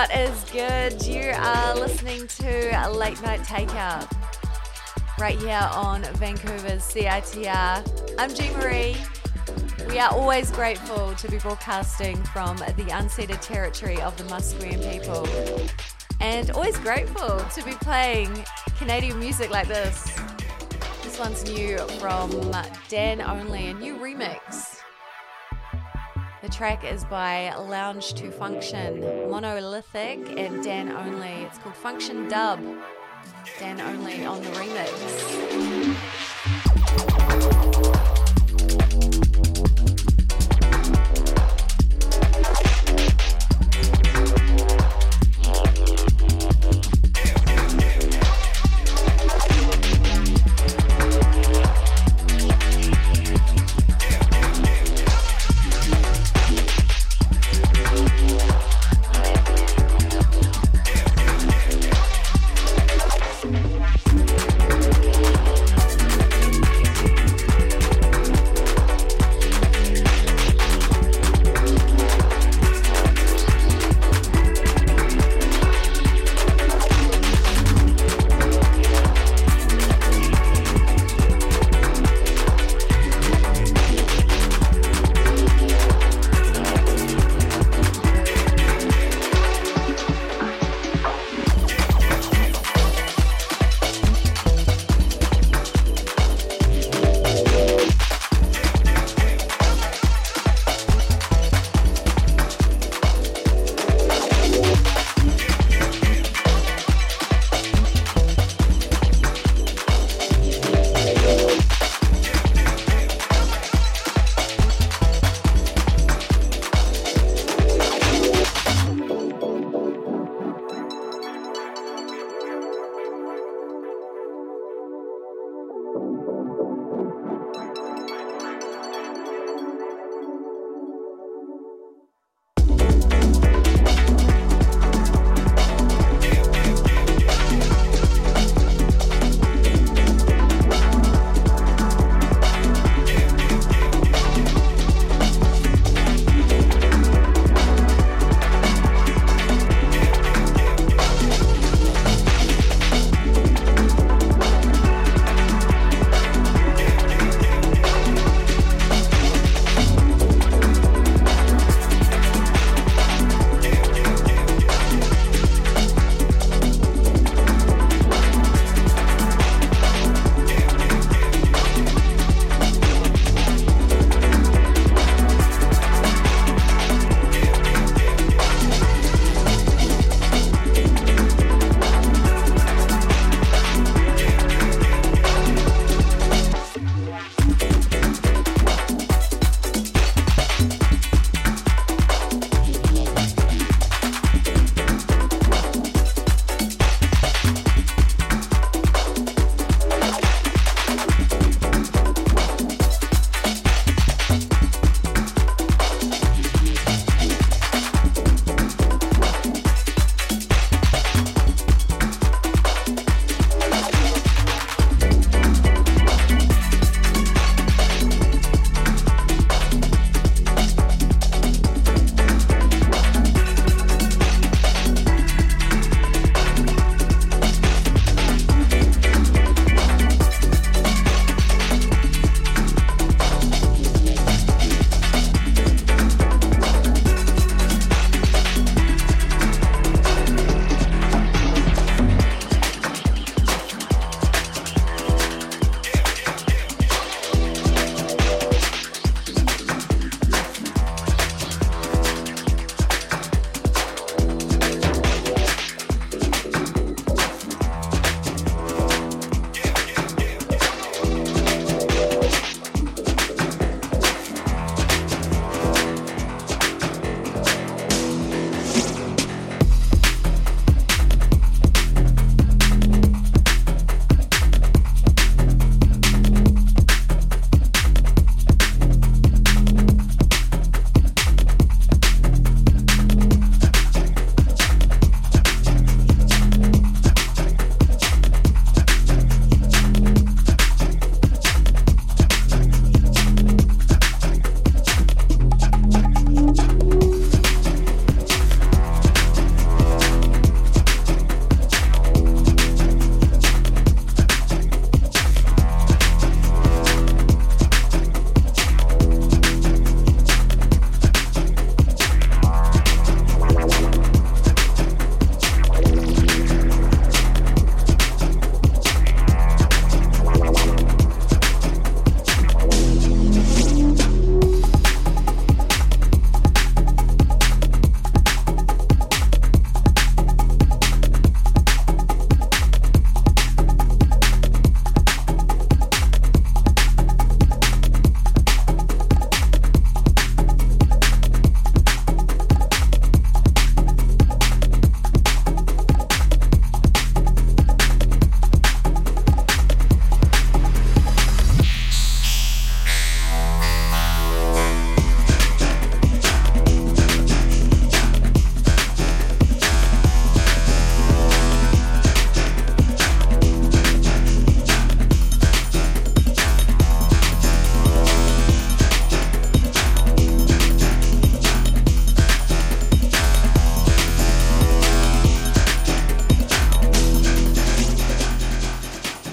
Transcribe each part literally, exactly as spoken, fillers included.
What is good? You are listening to Late Night Takeout right here on Vancouver's C I T R. I'm G Marie. We are always grateful to be broadcasting from the unceded territory of the Musqueam people, and always grateful to be playing Canadian music like this. This one's new from Dan Only, a new remix. The track is by Lounge to Function, Monolithic, and Dan Only. It's called Function Dub. Dan Only on the remix.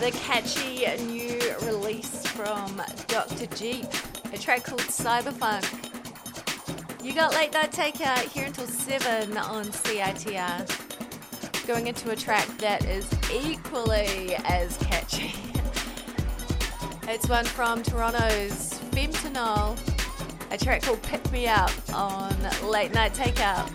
the catchy new release from Doctor Jeep, a track called Cyberfunk. You got Late Night Takeout here until seven on C I T R. Going into a track that is equally as catchy. It's one from Toronto's Femtanol, a track called Pick Me Up on Late Night Takeout.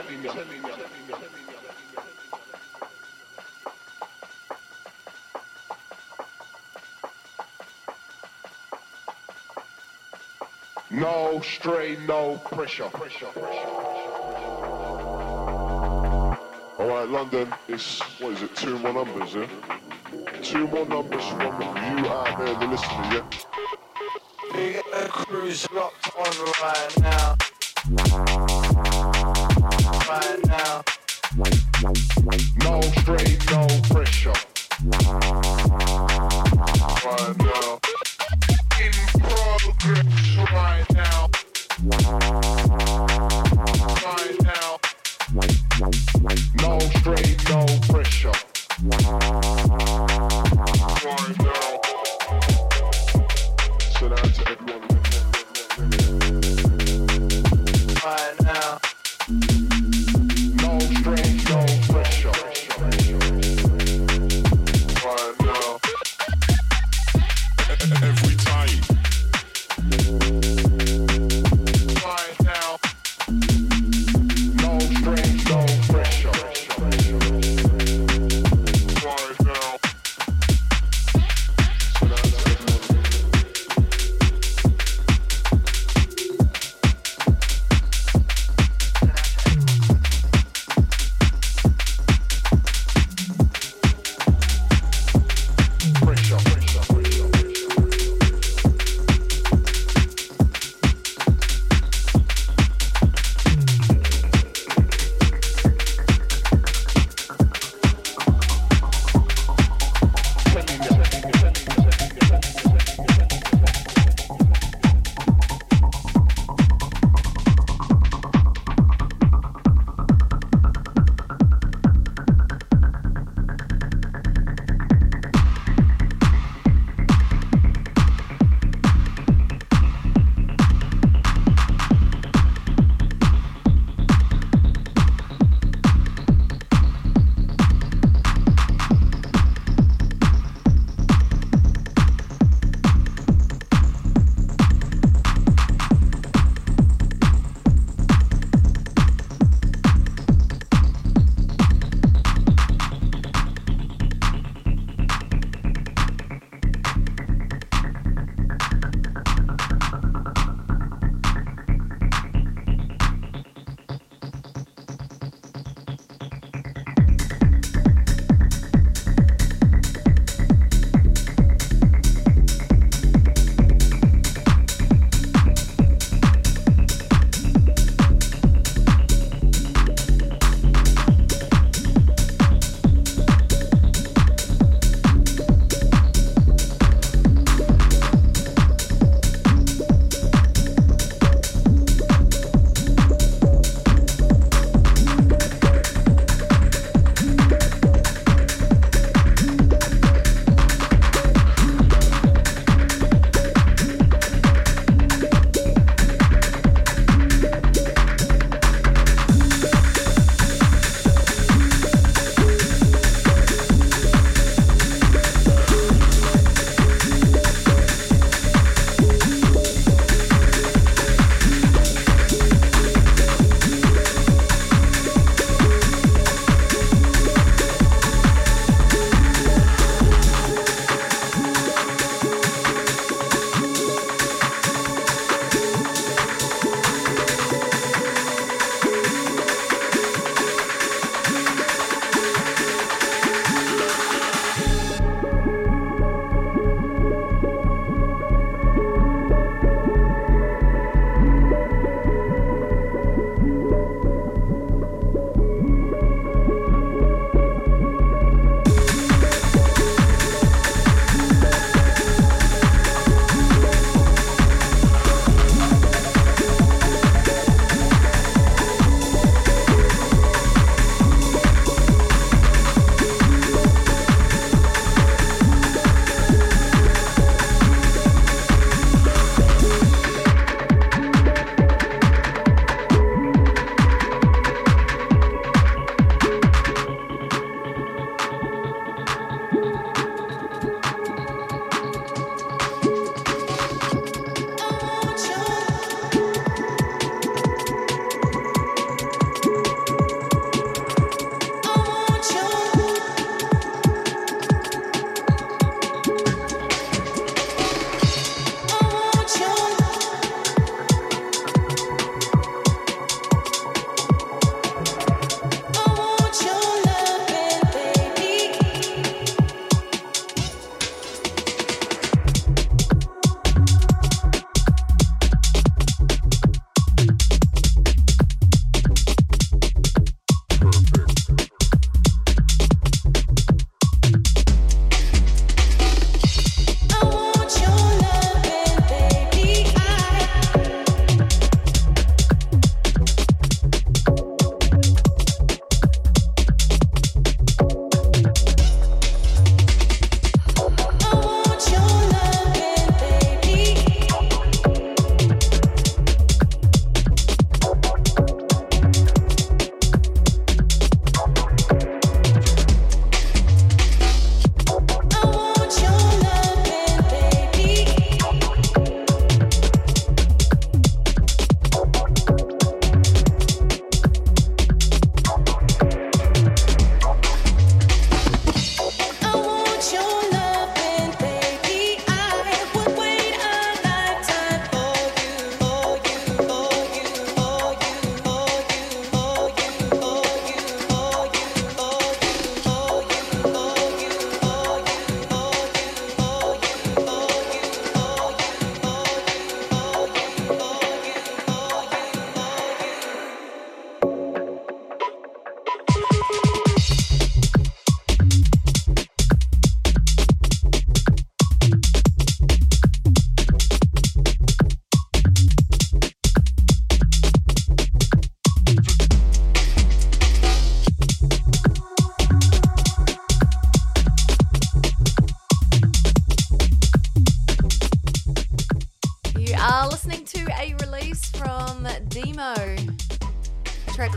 No strain, no pressure. pressure, pressure. Alright, London, it's, what is it, two more numbers, yeah? Two more numbers from you out there, the listener, yeah? Big cruise locked on right now. Right now. No strain, no pressure. Right now. In progress right now. Right now. No strain, no pressure. Right now. So out to everyone. Right now. No strain, no pressure. Right now. Every time. Right now. No strain, no pressure.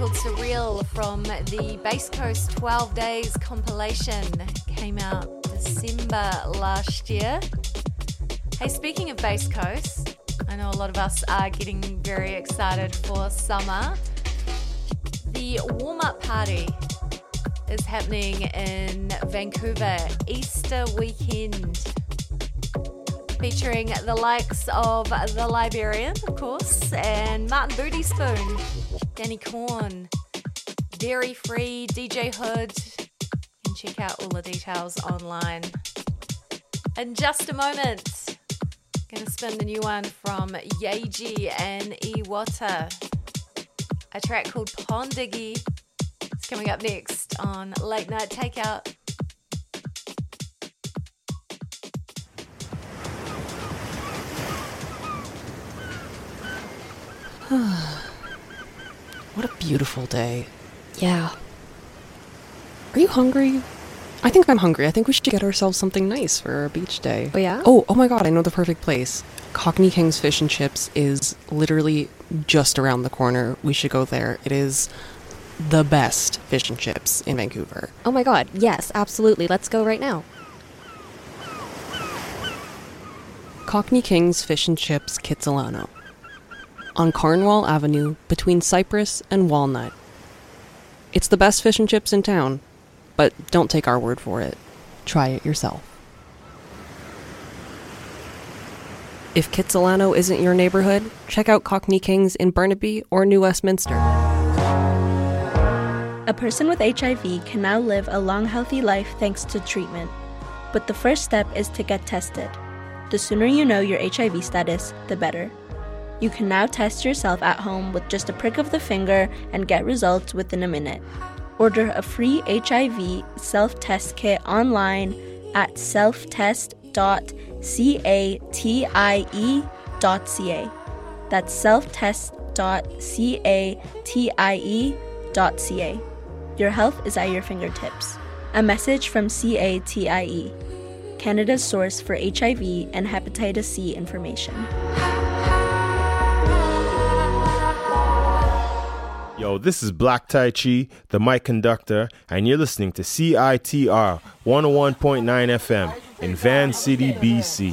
called Surreal from the Bass Coast twelve Days compilation. Came out December last year. Hey, speaking of Bass Coast, I know a lot of us are getting very excited for summer. The warm-up party is happening in Vancouver, Easter weekend, featuring the likes of The Librarian, of course, and Martin Booty Spoon, Danny Corn, Dairy Free, D J Hood. You can check out all the details online. In just a moment, gonna spin the new one from Yaeji and Iwata, a track called Pond Diggy. It's coming up next on Late Night Takeout. What a beautiful day. Yeah. Are you hungry? I think I'm hungry. I think we should get ourselves something nice for our beach day. Oh, yeah? Oh, oh my god, I know the perfect place. Cockney King's Fish and Chips is literally just around the corner. We should go there. It is the best fish and chips in Vancouver. Oh my god, yes, absolutely. Let's go right now. Cockney King's Fish and Chips Kitsilano. On Cornwall Avenue, between Cypress and Walnut. It's the best fish and chips in town, but don't take our word for it. Try it yourself. If Kitsilano isn't your neighborhood, check out Cockney King's in Burnaby or New Westminster. A person with H I V can now live a long, healthy life thanks to treatment. But the first step is to get tested. The sooner you know your H I V status, the better. You can now test yourself at home with just a prick of the finger and get results within a minute. Order a free H I V self-test kit online at self test dot catie dot c a. That's self test dot catie dot c a. Your health is at your fingertips. A message from C A T I E, Canada's source for H I V and hepatitis C information. Yo, this is Black Tai Chi, the mic conductor, and you're listening to C I T R one oh one point nine F M in Van City, B C.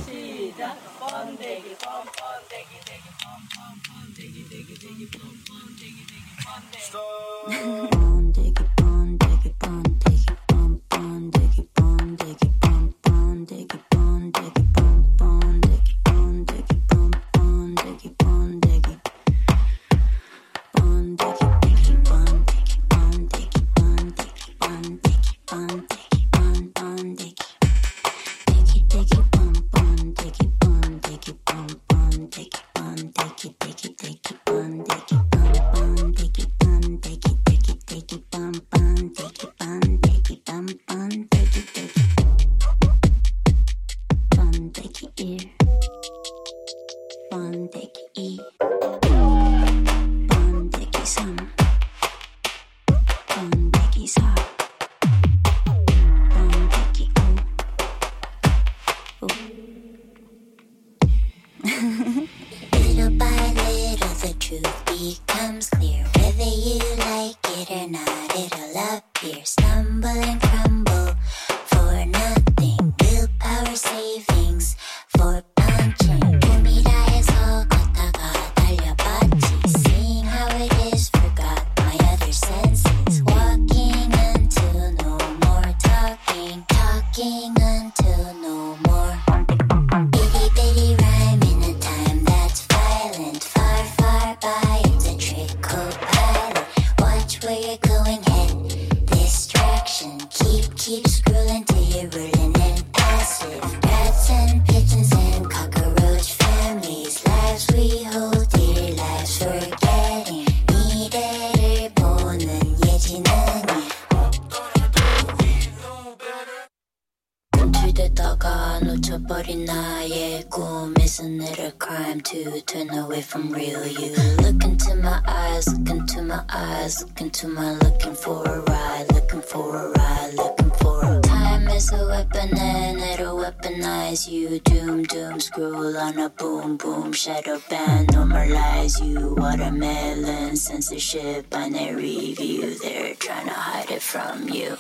Look into my looking for a ride, looking for a ride, looking for a time is is a weapon and it'll weaponize you. Doom, doom, scroll on a boom, boom. Shadow ban, normalize you. Watermelon, censorship, binary view. They're trying to hide it from you.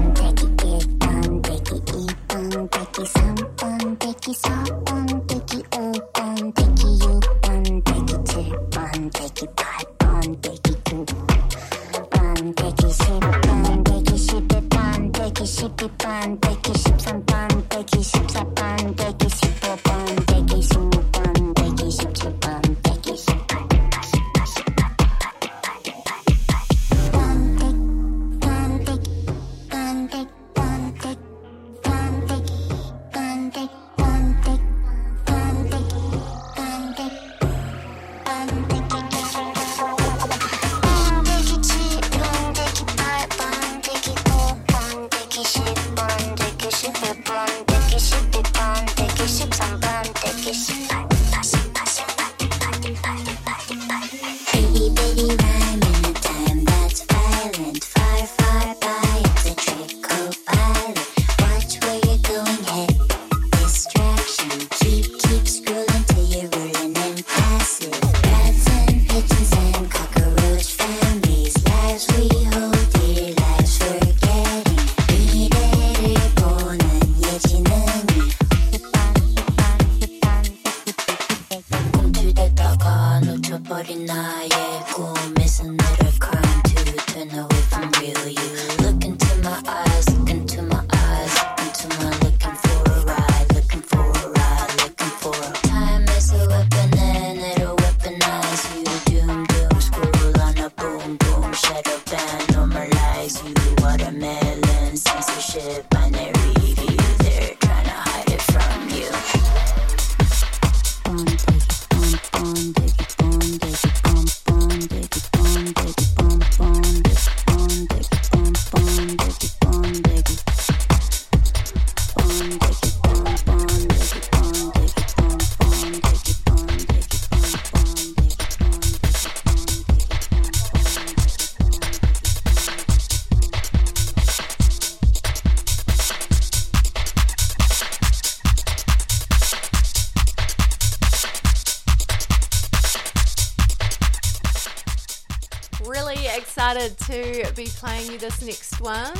To be playing you this next one.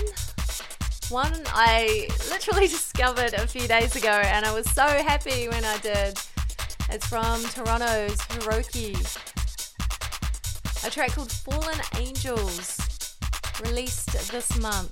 One I literally discovered a few days ago and I was so happy when I did. It's from Toronto's Hiroki. A track called Fallen Angels, released this month.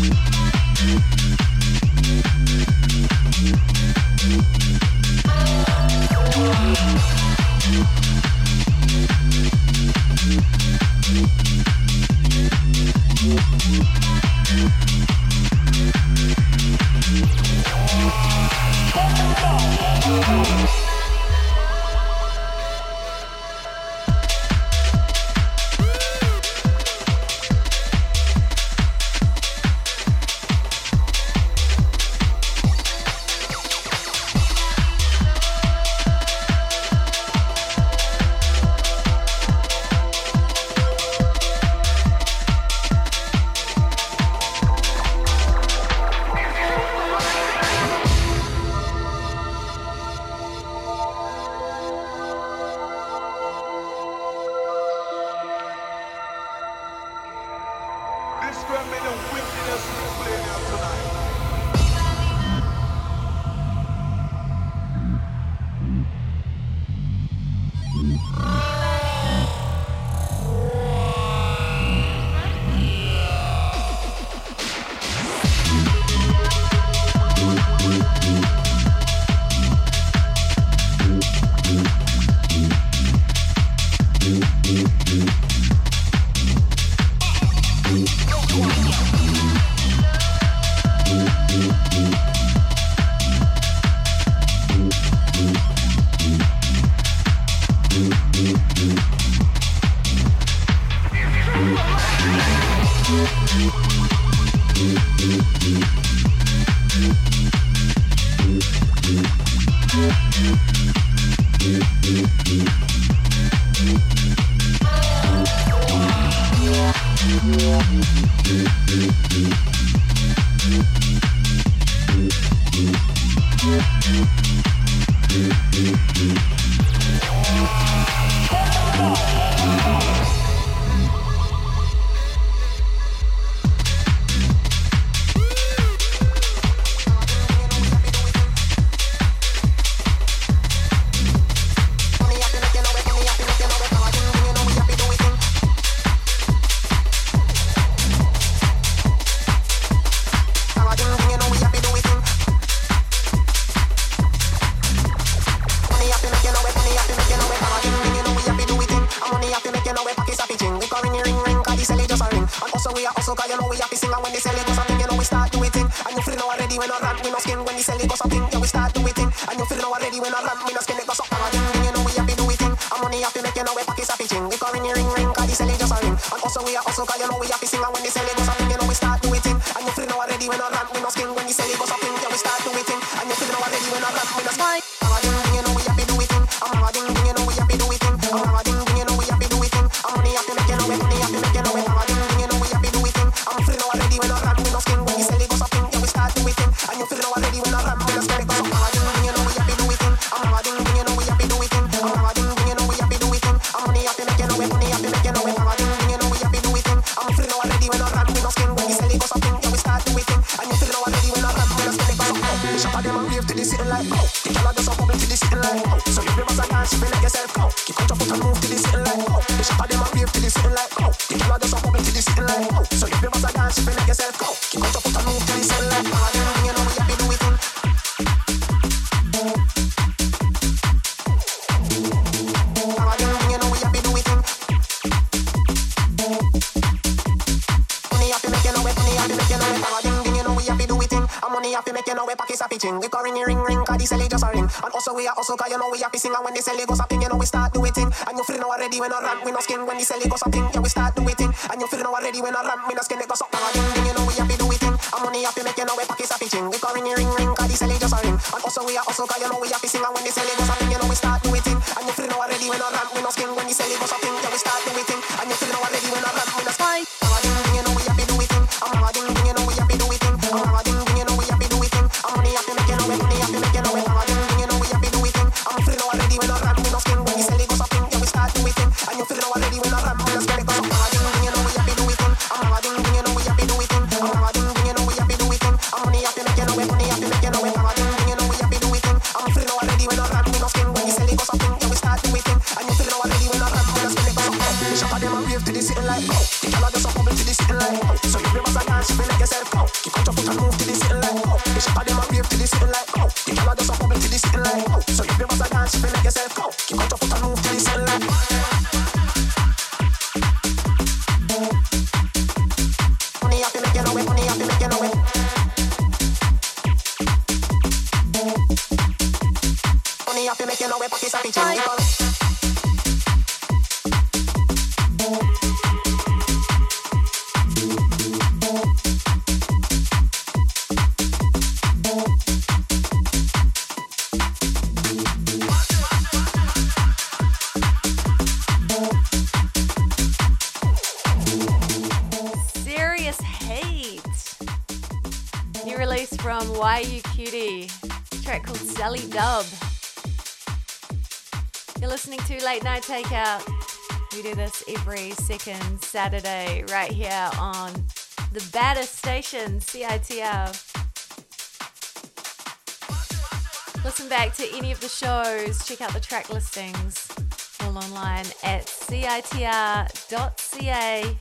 When you sell it, fi make yourself go. Kick out your foot and move to the sitting like go. The shop of them a rave to the sitting like go. The girl a just a bubble to the sitting like go. So if you was a dance, you fi make yourself go. Kick out your foot and move to the sitting like go. Money have to make you know it. Money have to make you know it. Money have to make you know it. Pockets are the jungle. From Y U Cutie, track called Sally Dub. You're listening to Late Night Takeout. We do this every second Saturday right here on the baddest station, C I T R. Listen back to any of the shows, check out the track listings, all online at C I T R dot C A.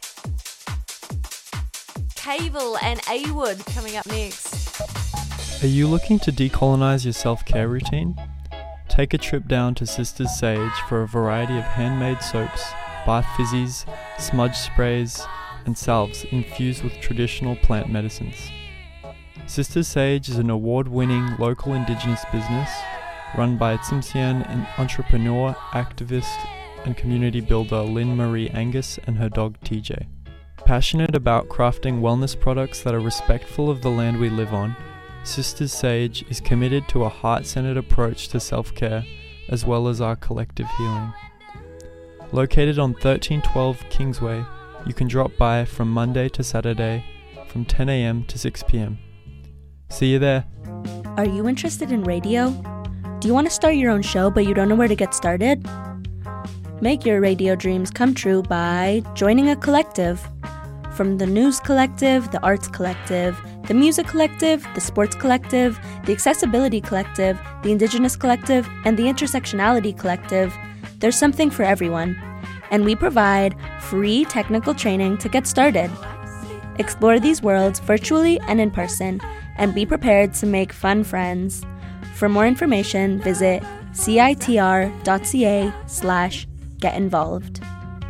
Cable and A-Wood coming up next. Are you looking to decolonize your self-care routine? Take a trip down to Sisters Sage for a variety of handmade soaps, bath fizzies, smudge sprays, and salves infused with traditional plant medicines. Sisters Sage is an award-winning local indigenous business run by Tsimshian entrepreneur, activist, and community builder Lynn Marie Angus and her dog T J. Passionate about crafting wellness products that are respectful of the land we live on, Sisters Sage is committed to a heart-centered approach to self-care as well as our collective healing. Located on thirteen twelve Kingsway, you can drop by from Monday to Saturday from ten a.m. to six p.m. See you there. Are you interested in radio? Do you want to start your own show but you don't know where to get started? Make your radio dreams come true by joining a collective. From the News Collective, the Arts Collective, the Music Collective, the Sports Collective, the Accessibility Collective, the Indigenous Collective, and the Intersectionality Collective, there's something for everyone. And we provide free technical training to get started. Explore these worlds virtually and in person, and be prepared to make fun friends. For more information, visit citr.ca slash get involved.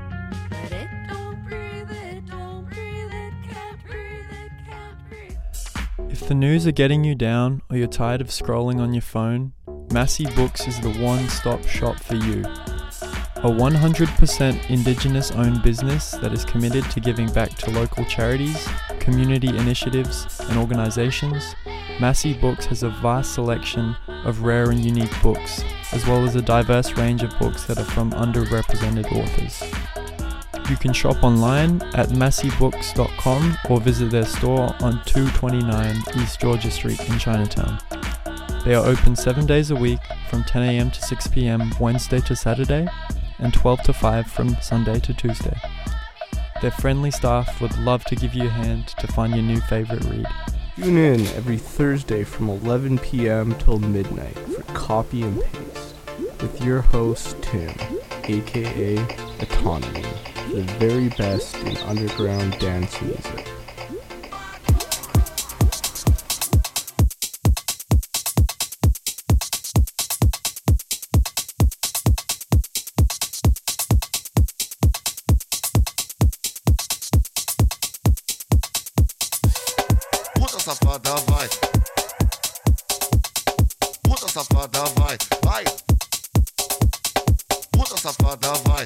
If the news are getting you down or you're tired of scrolling on your phone, Massey Books is the one-stop shop for you. A one hundred percent Indigenous-owned business that is committed to giving back to local charities, community initiatives, and organizations, Massey Books has a vast selection of rare and unique books, as well as a diverse range of books that are from underrepresented authors. You can shop online at massey books dot com or visit their store on two twenty-nine East Georgia Street in Chinatown. They are open seven days a week from ten a.m. to six p.m. Wednesday to Saturday and twelve to five from Sunday to Tuesday. Their friendly staff would love to give you a hand to find your new favorite read. Tune in every Thursday from eleven p.m. till midnight for Copy and Paste with your host Tim, aka Autonomy, the very best in underground dance music. Puta safada, vai. Puta safada, vai, vai. Puta safada, vai.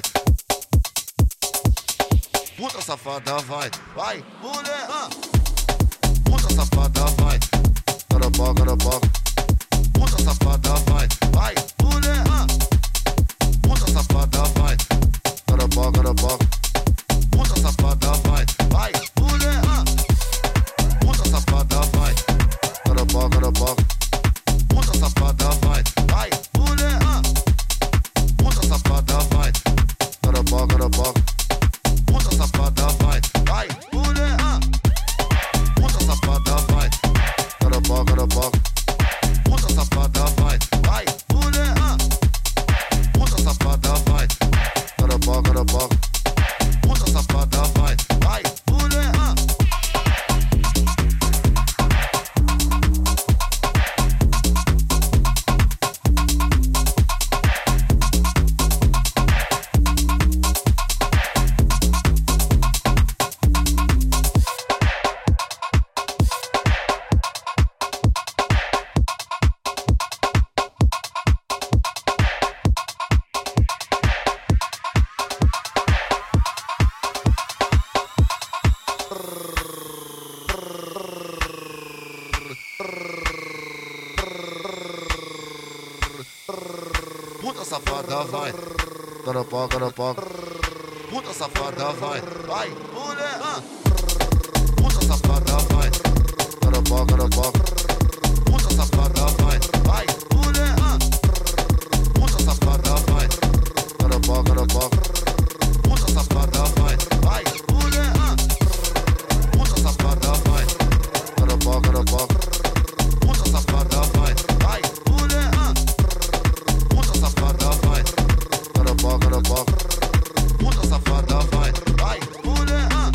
Puta safada, vai, vai. Mulher, ah. Puta safada, vai. Gotta bog, gotta bog. Puta safada, vai, vai. Mulher, ah. Puta safada, vai. Gotta bog, gotta bog. Puta safada, vai, vai. Mulher, ah. Puta safada, vai. Gotta bog, gotta bog. Puta safada, vai, vai. Mulher, ah. Puta safada, vai. Gotta bog, gotta bog. Puta safada, vai, vai. Mulher, ah. Puta safada, vai. Gonna pop, gonna pop. Puta safada, vai. Vai, mulher, ah. Puta safada, vai. Gonna pop, gonna pop. Puta safada, vai. Vai, mulher, ah. Puta safada, vai. Gonna pop, gonna pop. Puta safada, vai. Vai, mulher, ah. Puta safada, vai. Gonna pop, gonna pop. Puta safada, vai. Vai, mulher, ah. Puta safada, vai. Gonna pop, gonna pop. Puta safada, vai. Vai, mulher, ah.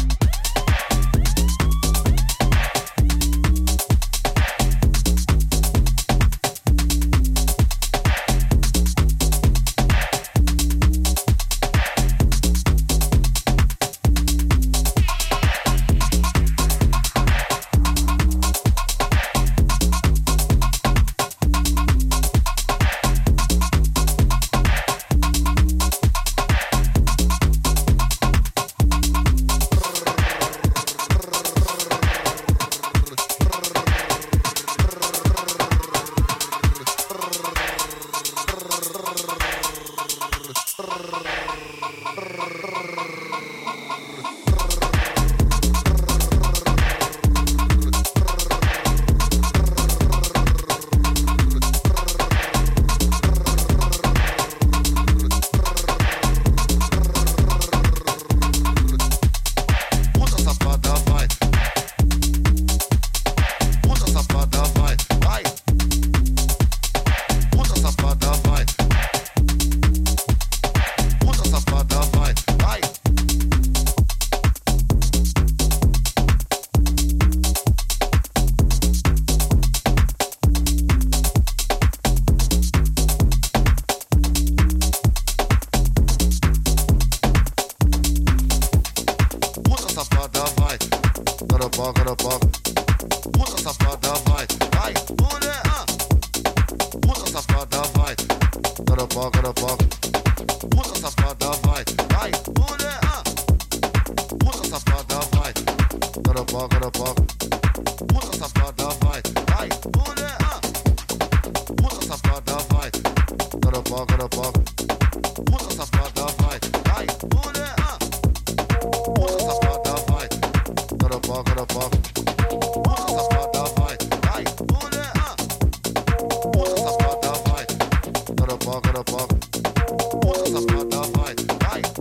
Puta safada, vai.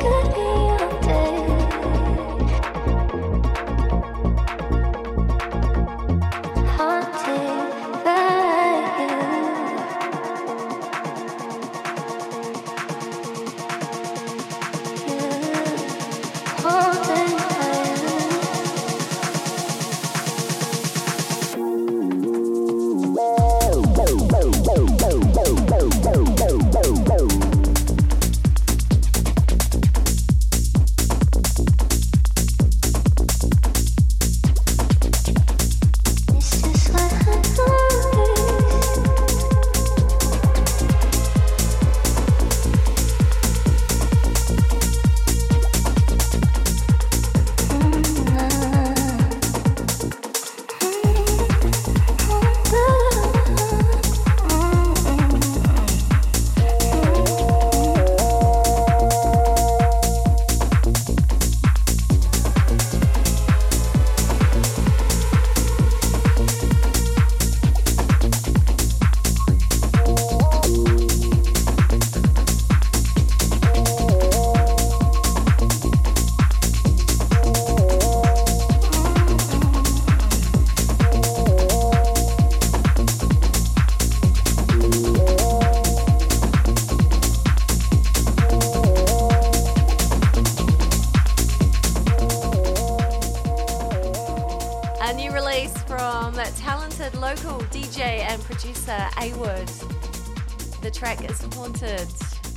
talented local D J and producer A-Wood. The track is Haunted.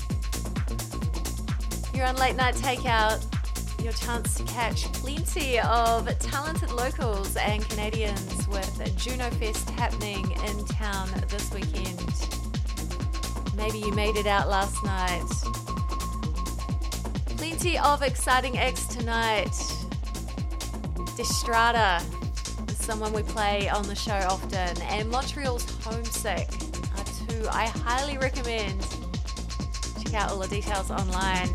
You're on Late Night Takeout, your chance to catch plenty of talented locals and Canadians with Juno Fest happening in town this weekend. Maybe you made it out last night. Plenty of exciting acts tonight. Destrada is someone we play on the show often, and Montreal's Homesick are two I highly recommend. Check out all the details online.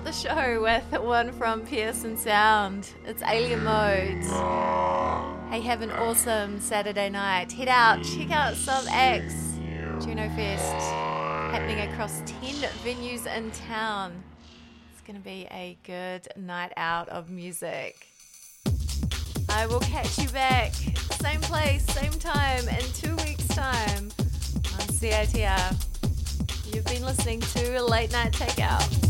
the show with one from Pearson Sound. It's Alien Mode. Hey, have an awesome Saturday night. Head out, check out some acts. Juno Fest happening across ten venues in town. It's going to be a good night out of music. I will catch you back, same place, same time, in two weeks' time on C I T R. You've been listening to Late Night Takeout.